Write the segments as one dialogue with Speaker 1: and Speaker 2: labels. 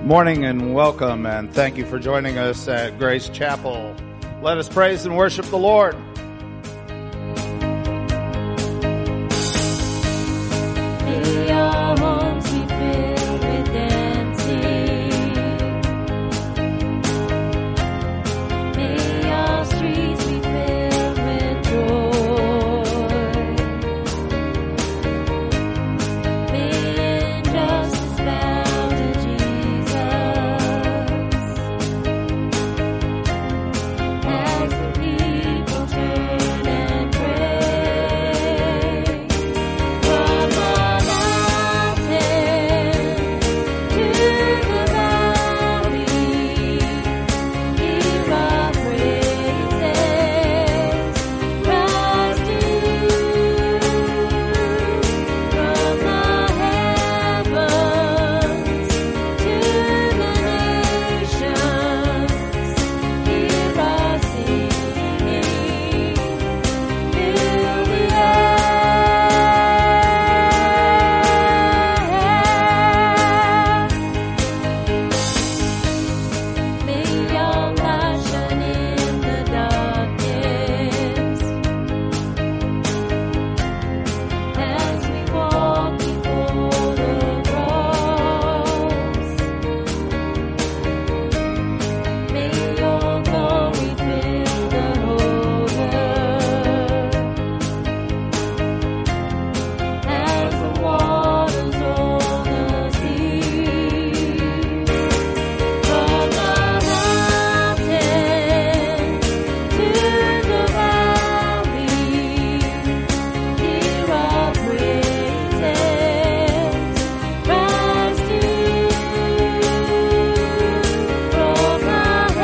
Speaker 1: Morning and welcome, and thank you for joining us at Grace Chapel. Let us praise and worship the Lord.
Speaker 2: May our homes be filled with dancing. May our streets be filled with joy. May injustice bow to Jesus. As the people turn and pray. From the mountain to the valley, hear our praises rise to you. From the heavens to the nations, hear our singing. Fill the air. May your light shine in the darkness as we walk before the cross. May your glory fill the whole earth as the waters roll the sea. From the mountain to the valley, hear our praises rise to you. From the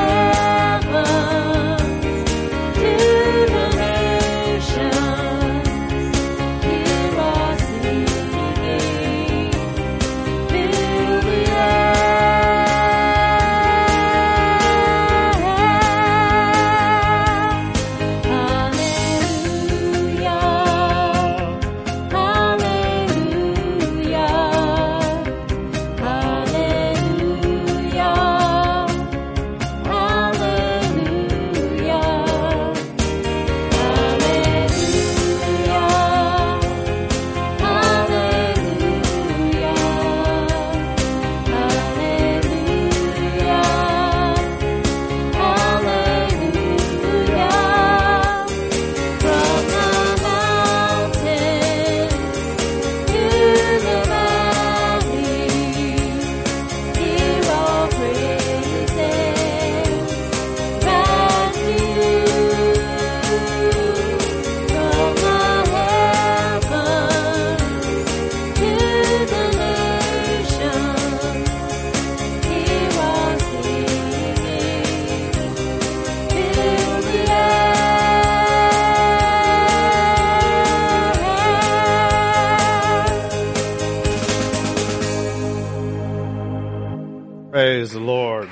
Speaker 2: heavens to the nations, hear our singing. Fill the
Speaker 1: Praise the Lord.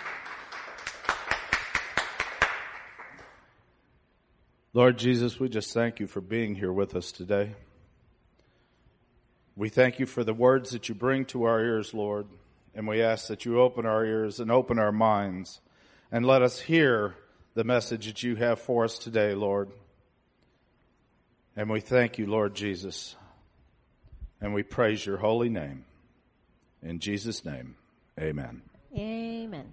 Speaker 1: Lord Jesus, we just thank you for being here with us today. We thank you for the words that you bring to our ears, Lord, and we ask that you open our ears and open our minds and let us hear the message that you have for us today, Lord. And we thank you, Lord Jesus, and we praise your holy name. In Jesus' name, amen.
Speaker 2: Amen.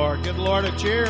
Speaker 1: Lord. Give the Lord a cheer.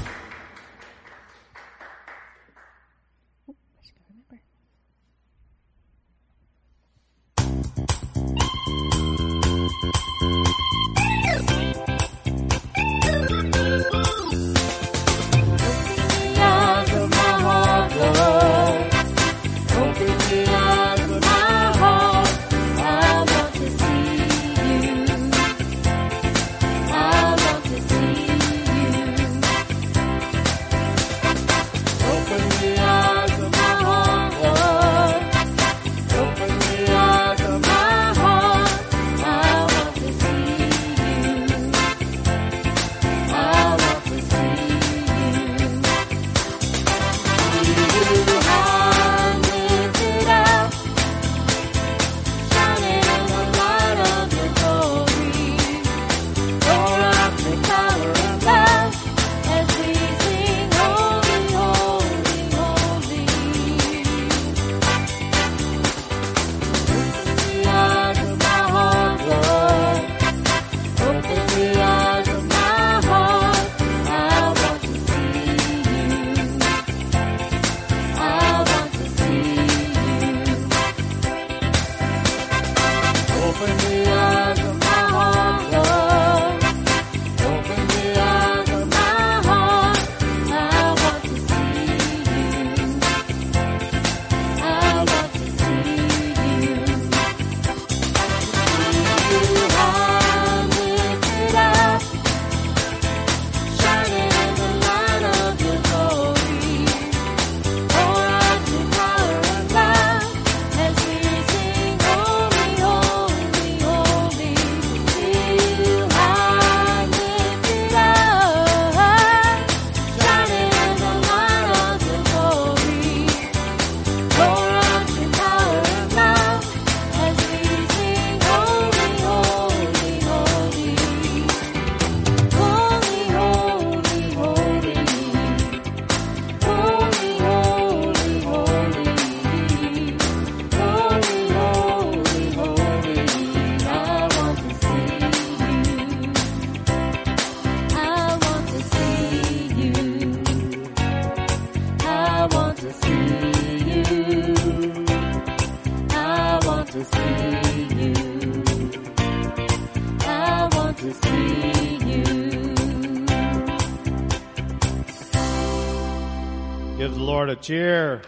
Speaker 1: Give the Lord a cheer.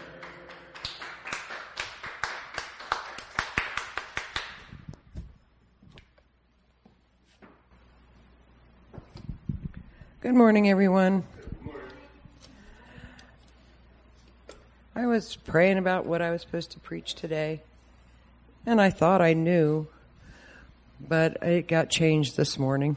Speaker 3: Good morning, everyone. I was praying about what I was supposed to preach today, and I thought I knew, but it got changed this morning.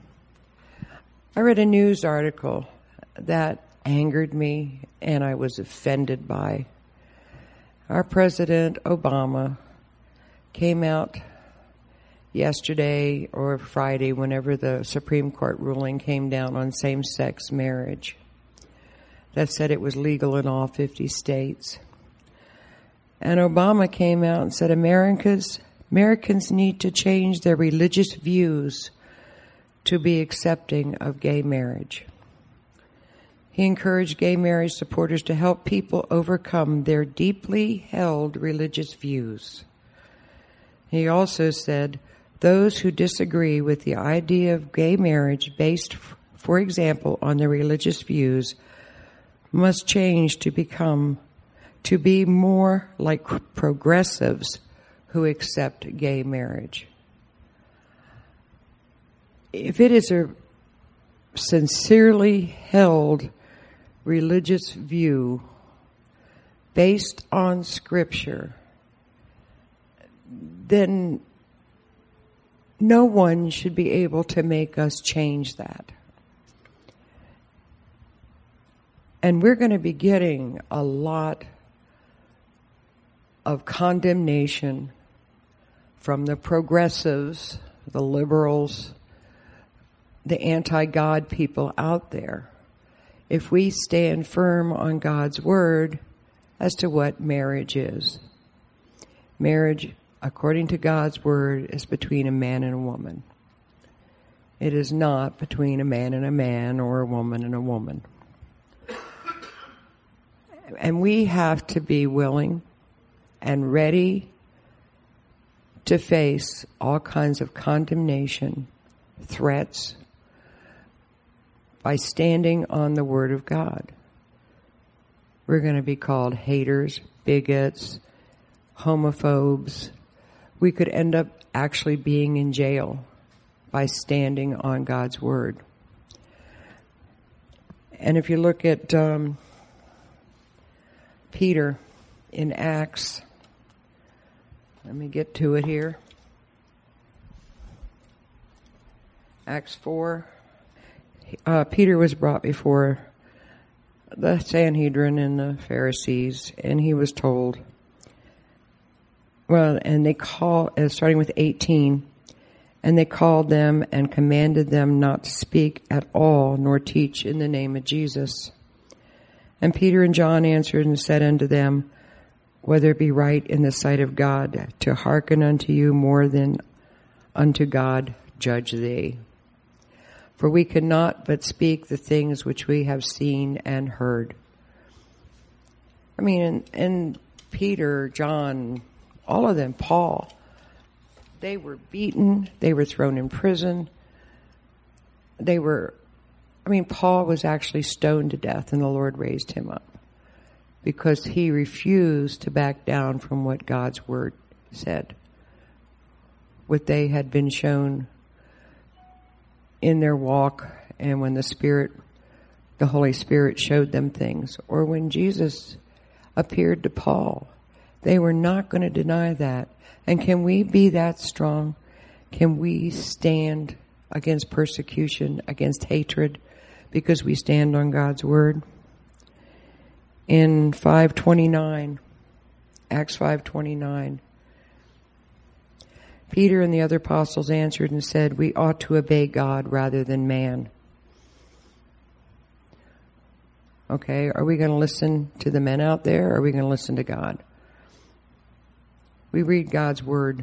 Speaker 3: I read a news article that angered me and I was offended by. Our President Obama came out yesterday or Friday, whenever the Supreme Court ruling came down on same-sex marriage, that said it was legal in all 50 states. And Obama came out and said Americans need to change their religious views to be accepting of gay marriage. He encouraged gay marriage supporters to help people overcome their deeply held religious views. He also said those who disagree with the idea of gay marriage based, for example, on their religious views must change to be more like progressives who accept gay marriage. If it is a sincerely held religious view based on Scripture, then no one should be able to make us change that. And we're going to be getting a lot of condemnation from the progressives, the liberals, the anti-God people out there, if we stand firm on God's word as to what marriage is. Marriage, according to God's word, is between a man and a woman. It is not between a man and a man or a woman and a woman. And we have to be willing and ready to face all kinds of condemnation, threats, by standing on the Word of God. We're going to be called haters, bigots, homophobes. We could end up actually being in jail by standing on God's Word. And if you look at Peter in Acts, let me get to it here. Acts 4. Peter was brought before the Sanhedrin and the Pharisees, and he was told, and they starting with 18, and they called them and commanded them not to speak at all, nor teach in the name of Jesus. And Peter and John answered and said unto them, whether it be right in the sight of God to hearken unto you more than unto God, judge thee. For we cannot but speak the things which we have seen and heard. I mean, and Peter, John, all of them, Paul, they were beaten, they were thrown in prison. Paul was actually stoned to death, and the Lord raised him up because he refused to back down from what God's Word said, what they had been shown in their walk, and when the Holy Spirit showed them things, or when Jesus appeared to Paul, they were not going to deny that. And can we be that strong? Can we stand against persecution, against hatred, because we stand on God's Word? In 5:29, Acts 5:29, Peter and the other apostles answered and said, we ought to obey God rather than man. Okay, are we going to listen to the men out there, or are we going to listen to God? We read God's Word.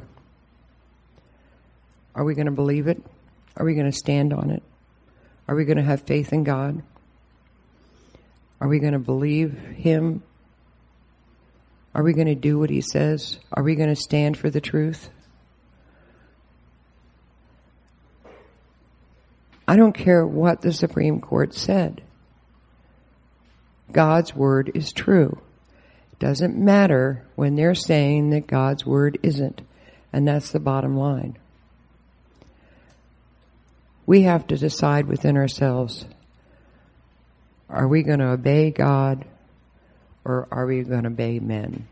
Speaker 3: Are we going to believe it? Are we going to stand on it? Are we going to have faith in God? Are we going to believe Him? Are we going to do what He says? Are we going to stand for the truth? I don't care what the Supreme Court said. God's Word is true. It doesn't matter when they're saying that God's Word isn't. And that's the bottom line. We have to decide within ourselves, are we going to obey God, or are we going to obey men?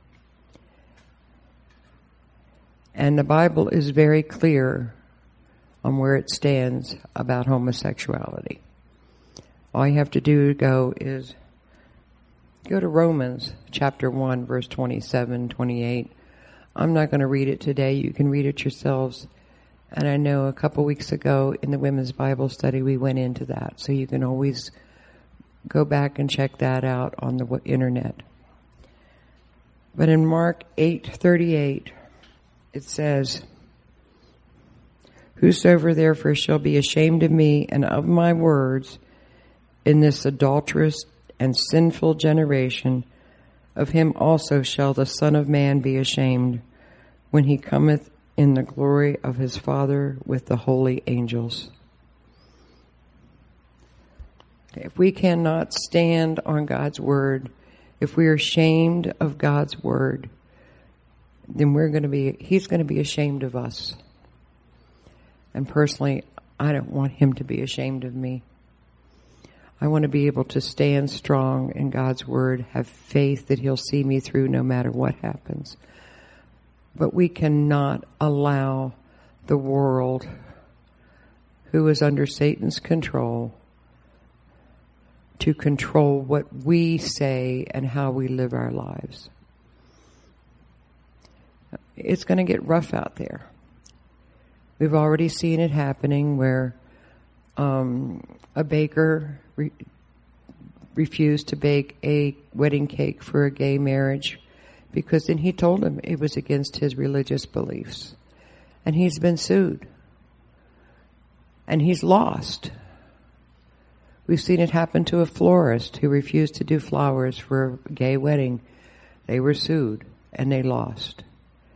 Speaker 3: And the Bible is very clear on where it stands about homosexuality. All you have to do is go to Romans chapter 1, verse 27, 28. I'm not going to read it today. You can read it yourselves. And I know a couple weeks ago in the women's Bible study we went into that. So you can always go back and check that out on the internet. But in Mark 8:38, it says, whosoever therefore shall be ashamed of me and of my words in this adulterous and sinful generation, of him also shall the Son of Man be ashamed when he cometh in the glory of his Father with the holy angels. If we cannot stand on God's Word, if we are ashamed of God's Word, then He's going to be ashamed of us. And personally, I don't want Him to be ashamed of me. I want to be able to stand strong in God's Word, have faith that He'll see me through no matter what happens. But we cannot allow the world, who is under Satan's control, to control what we say and how we live our lives. It's going to get rough out there. We've already seen it happening where a baker refused to bake a wedding cake for a gay marriage because then he told him it was against his religious beliefs. And he's been sued. And he's lost. We've seen it happen to a florist who refused to do flowers for a gay wedding. They were sued, and they lost.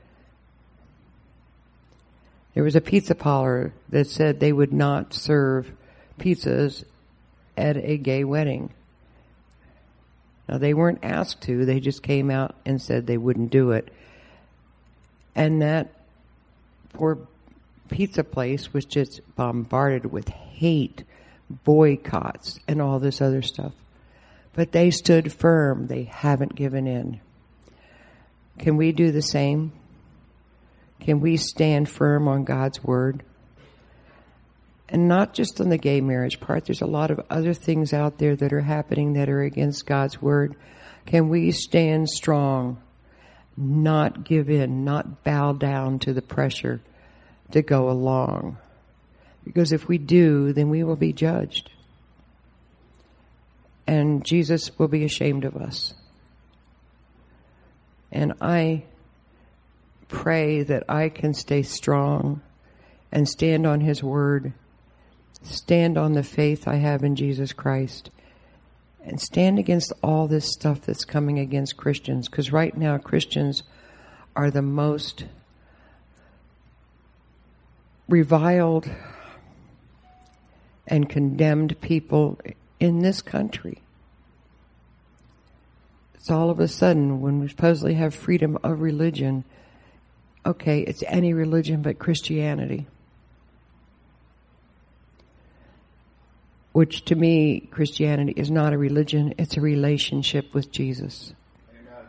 Speaker 3: There was a pizza parlor that said they would not serve pizzas at a gay wedding. Now, they weren't asked to. They just came out and said they wouldn't do it. And that poor pizza place was just bombarded with hate, boycotts, and all this other stuff. But they stood firm. They haven't given in. Can we do the same? Can we stand firm on God's word? And not just on the gay marriage part. There's a lot of other things out there that are happening that are against God's word. Can we stand strong, not give in, not bow down to the pressure to go along? Because if we do, then we will be judged. And Jesus will be ashamed of us. And I pray that I can stay strong and stand on his word, stand on the faith I have in Jesus Christ, and stand against all this stuff that's coming against Christians. Because right now, Christians are the most reviled and condemned people in this country. It's all of a sudden, when we supposedly have freedom of religion, okay, it's any religion but Christianity. Which to me, Christianity is not a religion, it's a relationship with Jesus. Amen.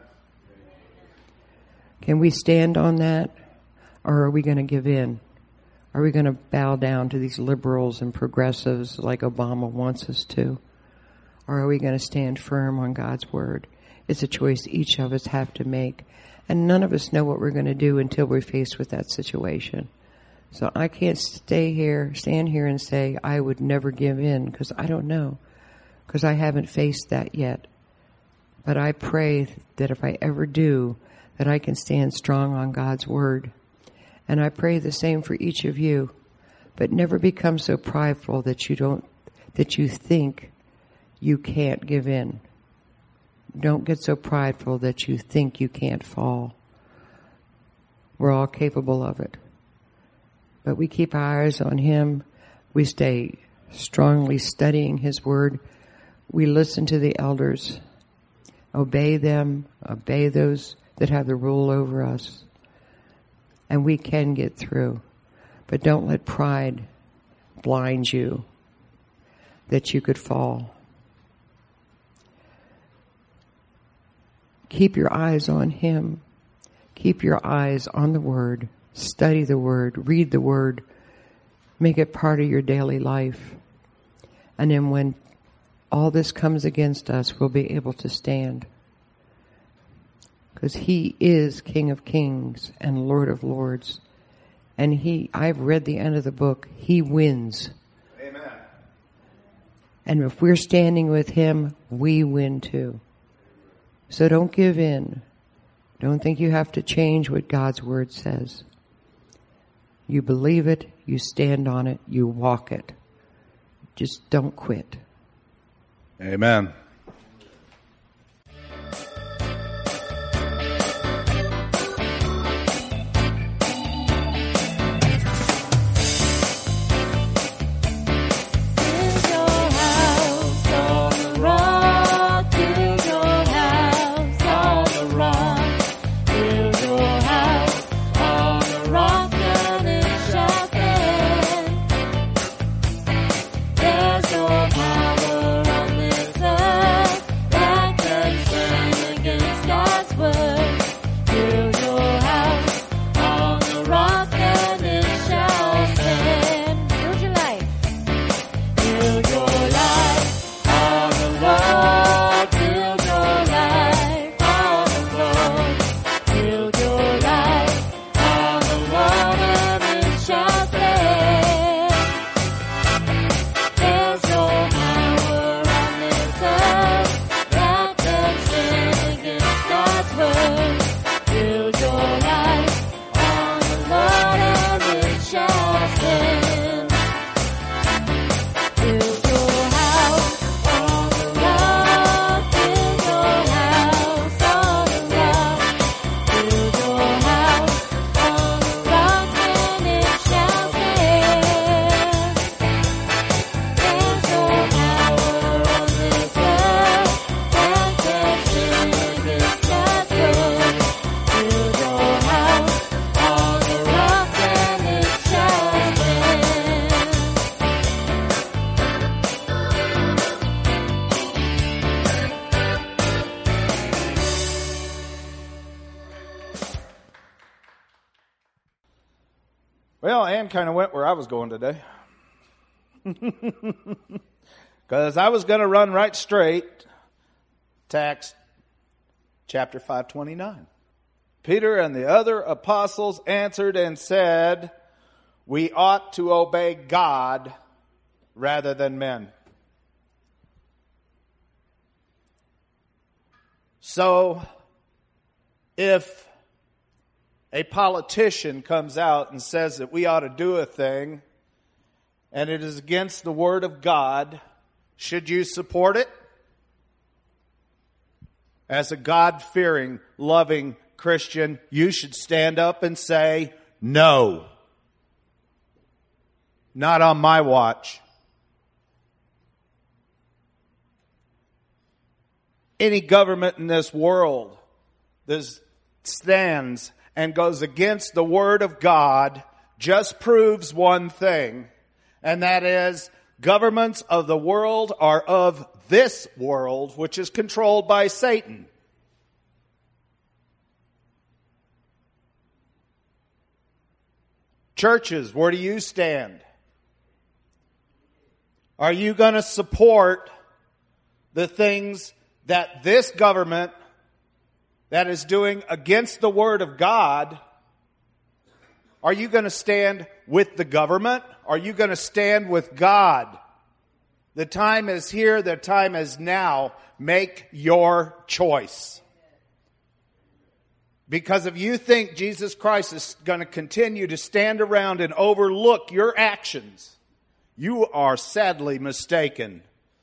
Speaker 3: Can we stand on that? Or are we going to give in? Are we going to bow down to these liberals and progressives like Obama wants us to? Or are we going to stand firm on God's word? It's a choice each of us have to make. And none of us know what we're going to do until we're faced with that situation. So I can't stand here and say I would never give in, because I don't know, because I haven't faced that yet. But I pray that if I ever do, that I can stand strong on God's word. And I pray the same for each of you. But never become so prideful that you think you can't give in. Don't get so prideful that you think you can't fall. We're all capable of it. But we keep our eyes on him. We stay strongly studying his word. We listen to the elders. Obey them. Obey those that have the rule over us. And we can get through. But don't let pride blind you that you could fall. Keep your eyes on him. Keep your eyes on the word. Study the word. Read the word. Make it part of your daily life. And then when all this comes against us, we'll be able to stand. Because he is King of Kings and Lord of Lords. And I've read the end of the book. He wins.
Speaker 1: Amen.
Speaker 3: And if we're standing with him, we win too. So don't give in. Don't think you have to change what God's word says. You believe it, you stand on it, you walk it. Just don't quit.
Speaker 1: Amen.
Speaker 2: There's no power on this earth.
Speaker 1: Well, Ann kind of went where I was going today. Because I was going to run right straight to Acts chapter 5:29. Peter and the other apostles answered and said, we ought to obey God rather than men. So, if a politician comes out and says that we ought to do a thing, and it is against the Word of God, should you support it? As a God-fearing, loving Christian, you should stand up and say, no. Not on my watch. Any government in this world that stands and goes against the Word of God just proves one thing, and that is governments of the world are of this world, which is controlled by Satan. Churches, where do you stand? Are you going to support the things that this government that is doing against the Word of God? Are you going to stand with the government? Are you going to stand with God? The time is here. The time is now. Make your choice. Because if you think Jesus Christ is going to continue to stand around and overlook your actions, you are sadly mistaken.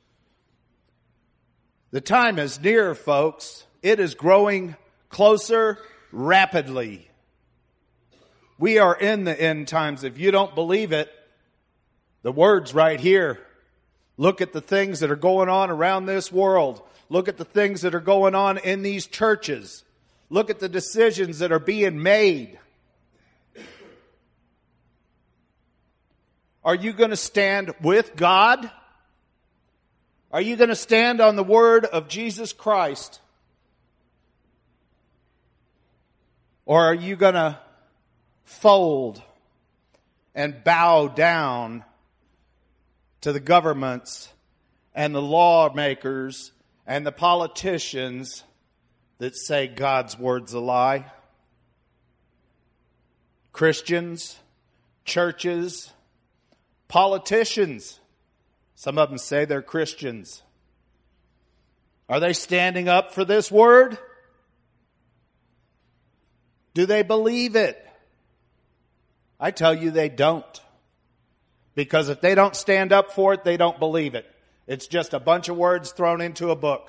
Speaker 1: The time is near, folks. It is growing closer rapidly. We are in the end times. If you don't believe it, the word's right here. Look at the things that are going on around this world. Look at the things that are going on in these churches. Look at the decisions that are being made. Are you going to stand with God? Are you going to stand on the word of Jesus Christ? Or are you going to fold and bow down to the governments and the lawmakers and the politicians that say God's word's a lie? Christians, churches, politicians. Some of them say they're Christians. Are they standing up for this word? Do they believe it? I tell you they don't. Because if they don't stand up for it, they don't believe it. It's just a bunch of words thrown into a book.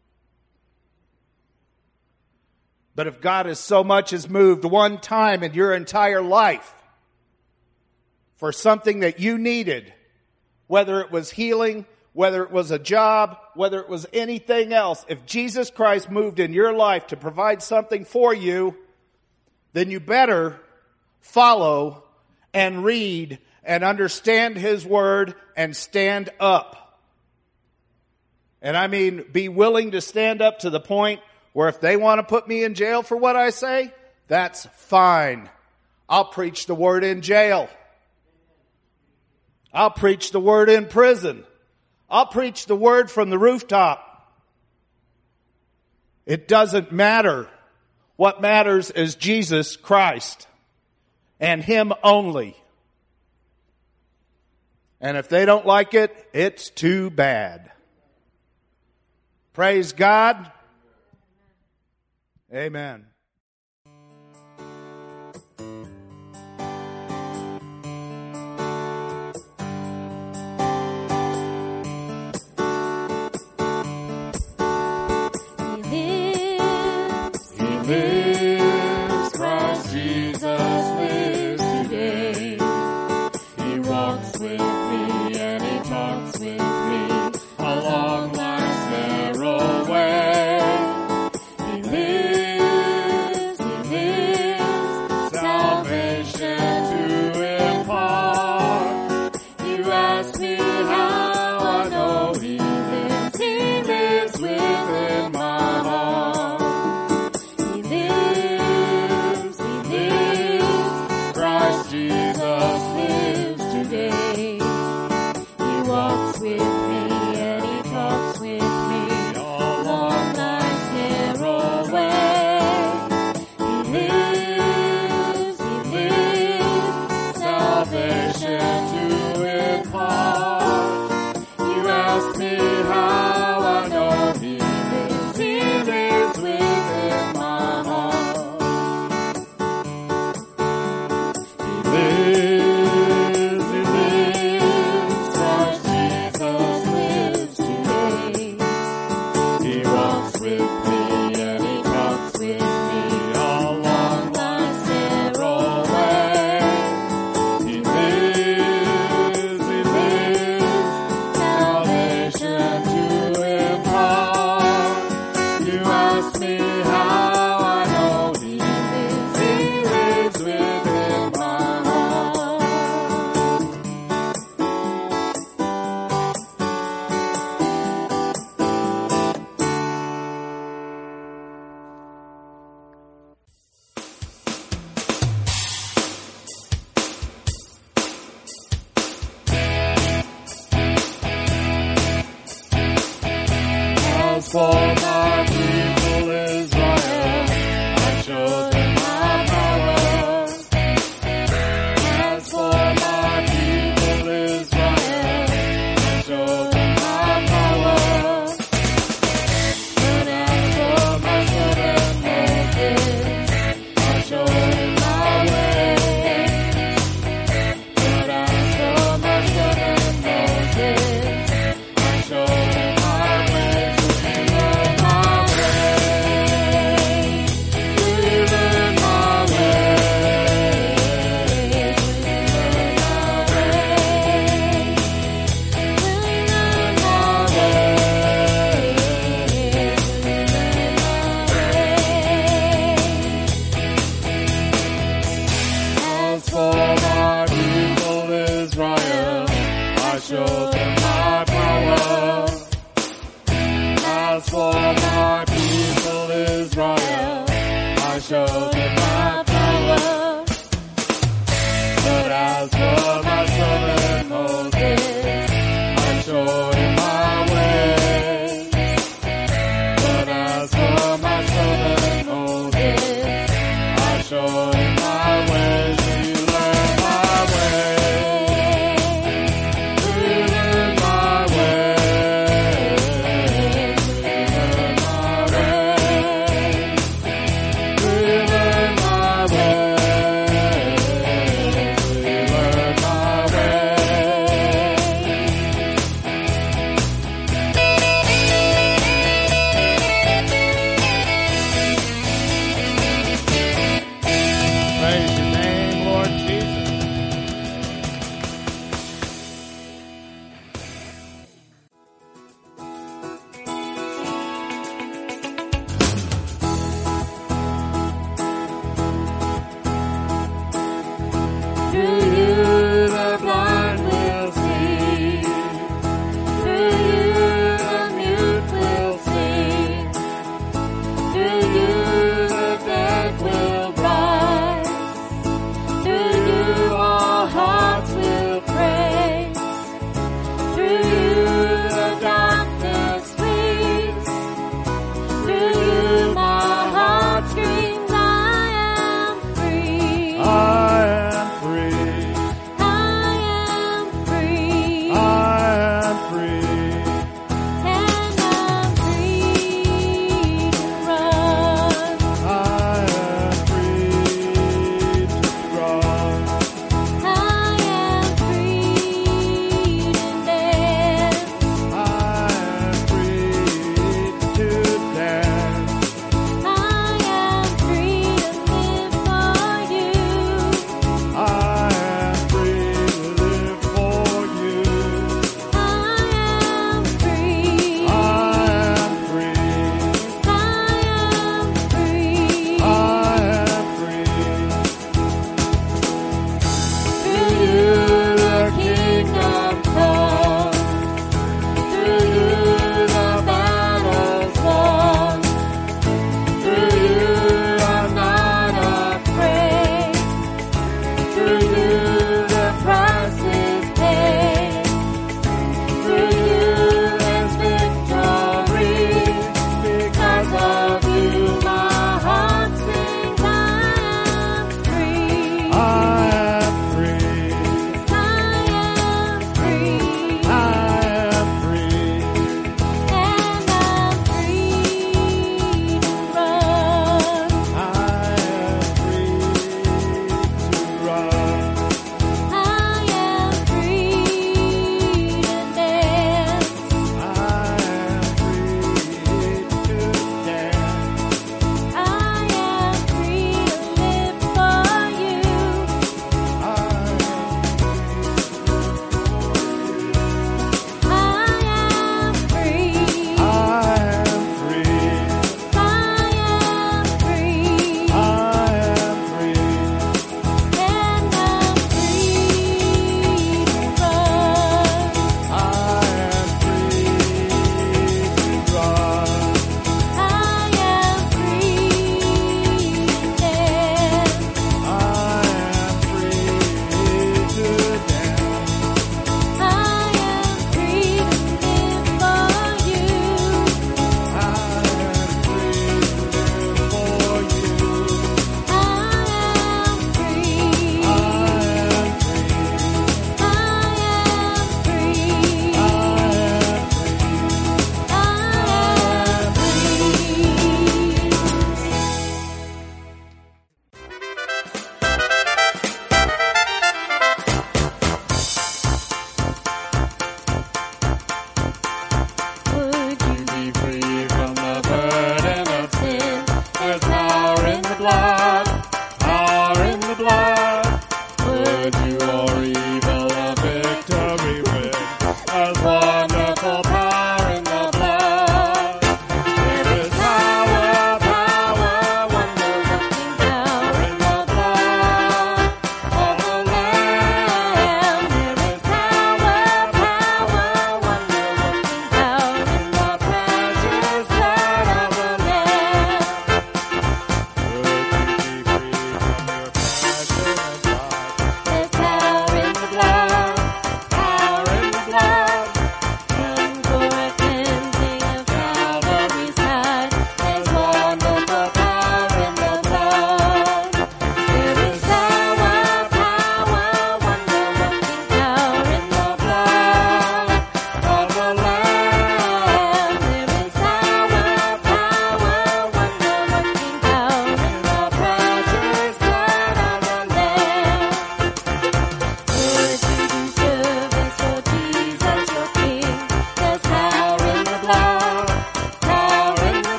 Speaker 1: But if God has so much as moved one time in your entire life for something that you needed, whether it was healing, whether it was a job, whether it was anything else, if Jesus Christ moved in your life to provide something for you, then you better follow and read and understand His Word and stand up. And I mean, be willing to stand up to the point where if they want to put me in jail for what I say, that's fine. I'll preach the Word in jail. I'll preach the Word in prison. I'll preach the Word from the rooftop. It doesn't matter. What matters is Jesus Christ and Him only. And if they don't like it, it's too bad. Praise God. Amen.
Speaker 2: Lives, Christ Jesus lives today. He walks with me and He talks with me along life's narrow way. He lives. As for my people Israel, I showed them my power. As for my people Israel, I showed them my power. But as for my servant Moses, I showed him my ways. But as for my servant Moses, I showed him my ways.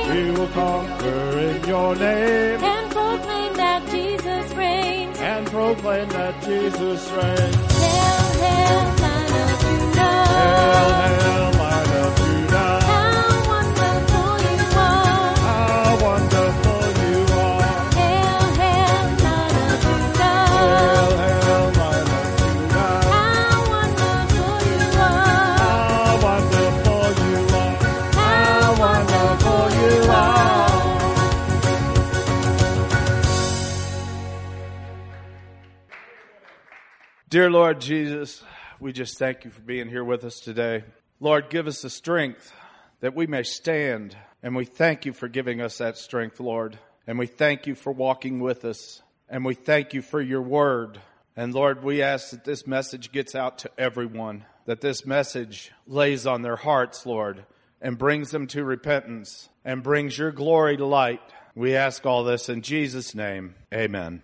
Speaker 1: We will conquer in your name.
Speaker 2: And proclaim that Jesus reigns.
Speaker 1: And proclaim that Jesus reigns.
Speaker 2: Hail, hail, Lion of Judah.
Speaker 1: Hail, hail, Lion of Judah.
Speaker 2: How wonderful you are.
Speaker 1: How wonderful you are.
Speaker 2: Hail, hail, Lion of Judah.
Speaker 1: Hail, hail, Lion of Judah.
Speaker 2: How wonderful you are.
Speaker 1: How wonderful you are. How wonderful you are. Dear Lord Jesus, we just thank you for being here with us today. Lord, give us the strength that we may stand, and we thank you for giving us that strength, Lord. And we thank you for walking with us, and we thank you for your word. And Lord, we ask that this message gets out to everyone, that this message lays on their hearts, Lord, and brings them to repentance, and brings your glory to light. We ask all this in Jesus' name. Amen.